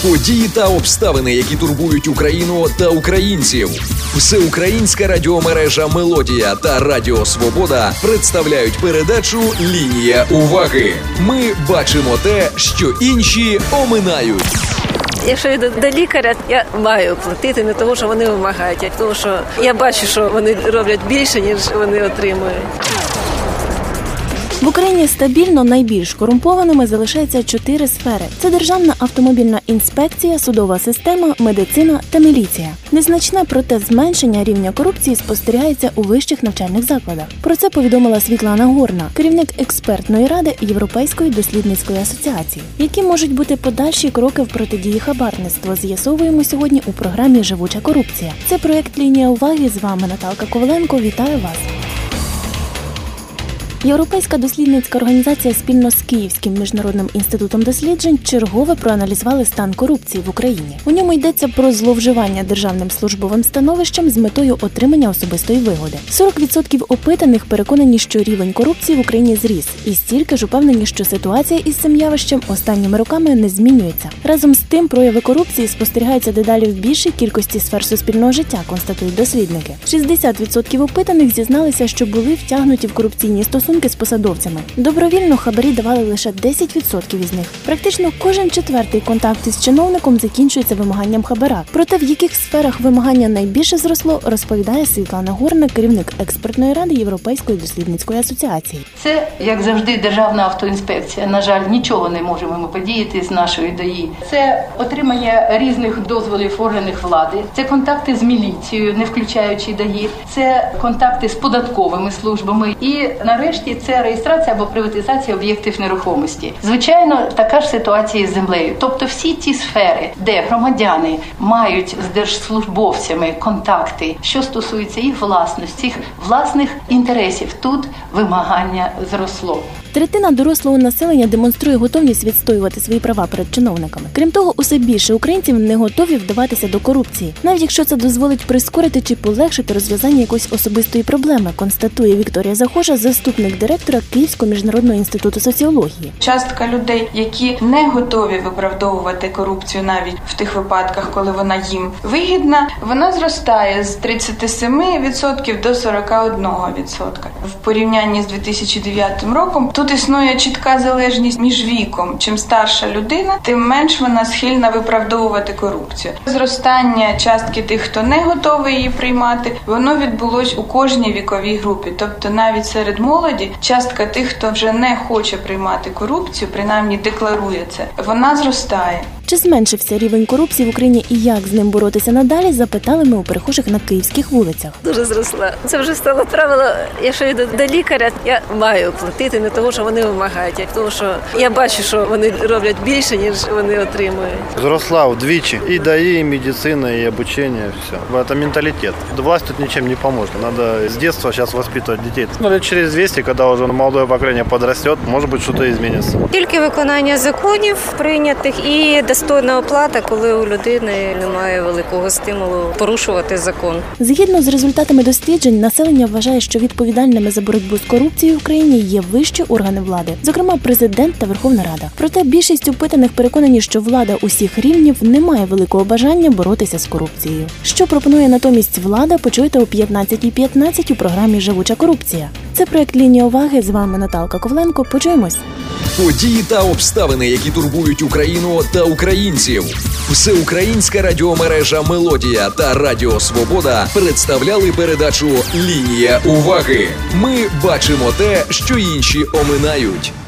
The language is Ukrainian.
Події та обставини, які турбують Україну та українців. Всеукраїнська радіомережа «Мелодія» та Радіо Свобода представляють передачу «Лінія уваги». Ми бачимо те, що інші оминають. Якщо йду до лікаря, я маю платити не тому, що вони вимагають, а тому, що я бачу, що вони роблять більше, ніж вони отримують. В Україні стабільно найбільш корумпованими залишаються 4 сфери. Це Державна автомобільна інспекція, судова система, медицина та міліція. Незначне, проте зменшення рівня корупції спостерігається у вищих навчальних закладах. Про це повідомила Світлана Горна, керівник експертної ради Європейської дослідницької асоціації. Які можуть бути подальші кроки в протидії хабарництва, з'ясовуємо сьогодні у програмі «Живуча корупція». Це проєкт «Лінія уваги». З вами Наталка Коваленко. Вітаю вас! Європейська дослідницька організація спільно з Київським міжнародним інститутом досліджень чергове проаналізували стан корупції в Україні. У ньому йдеться про зловживання державним службовим становищем з метою отримання особистої вигоди. 40% опитаних переконані, що рівень корупції в Україні зріс, і стільки ж упевнені, що ситуація із цим явищем останніми роками не змінюється. Разом з тим, прояви корупції спостерігаються дедалі в більшій кількості сфер суспільного життя, констатують дослідники. 60% опитаних зізналися, що були втягнуті в корупційні стосунки з посадовцями. Добровільно хабарі давали лише 10% із них. Практично кожен четвертий контакт із чиновником закінчується вимаганням хабара. Проте в яких сферах вимагання найбільше зросло, розповідає Світлана Горна, керівник експертної ради Європейської дослідницької асоціації. Це, як завжди, Державна автоінспекція. На жаль, нічого не можемо ми подіяти з нашої ДАІ. Це отримання різних дозволів органів влади, це контакти з міліцією, не включаючи ДАІ, це контакти з податковими службами і, нарешті, це реєстрація або приватизація об'єктів нерухомості. Звичайно, така ж ситуація з землею. Тобто всі ті сфери, де громадяни мають з держслужбовцями контакти, що стосується їх власності, їх власних інтересів, тут вимагання зросло. Третина дорослого населення демонструє готовність відстоювати свої права перед чиновниками. Крім того, усе більше українців не готові вдаватися до корупції, навіть якщо це дозволить прискорити чи полегшити розв'язання якоїсь особистої проблеми, констатує Вікторія Захожа, заступник директора Київського міжнародного інституту соціології. Частка людей, які не готові виправдовувати корупцію навіть в тих випадках, коли вона їм вигідна, вона зростає з 37% до 41%. В порівнянні з 2009 роком тут існує чітка залежність між віком. Чим старша людина, тим менш вона схильна виправдовувати корупцію. Зростання частки тих, хто не готовий її приймати, воно відбулось у кожній віковій групі. Тобто навіть серед молоді частка тих, хто вже не хоче приймати корупцію, принаймні декларує це, вона зростає. Чи зменшився рівень корупції в Україні і як з ним боротися надалі, запитали ми у перехожих на київських вулицях. Дуже зросла. Це вже стало правило, якщо йду до лікаря, я маю платити не тому, що вони вимагають, а тому, що я бачу, що вони роблять більше, ніж вони отримують. Зросла вдвічі. І ДАИ, и медицина, и обучение, все. Это менталитет. Власть тут ничем не поможет. Надо с детства сейчас воспитывать детей. Лет через 200, когда уже молодое поколение подрастет, может быть, что-то изменится. Тільки виконання законів прийнятих і достойна оплата, коли у людини немає великого стимулу порушувати закон. Згідно з результатами досліджень, населення вважає, що відповідальними за боротьбу з корупцією в Україні є вищі органи влади, зокрема президент та Верховна Рада. Проте більшість опитаних переконані, що влада усіх рівнів не має великого бажання боротися з корупцією. Що пропонує натомість влада, почуєте о 15:15 у програмі «Живуча корупція». Це проєкт «Лінія уваги». З вами Наталка Коваленко. Почуємось. Події та обставини, які турбують Україну та українців. Всеукраїнська радіомережа «Мелодія» та Радіо Свобода представляли передачу «Лінія уваги». Ми бачимо те, що інші оминають.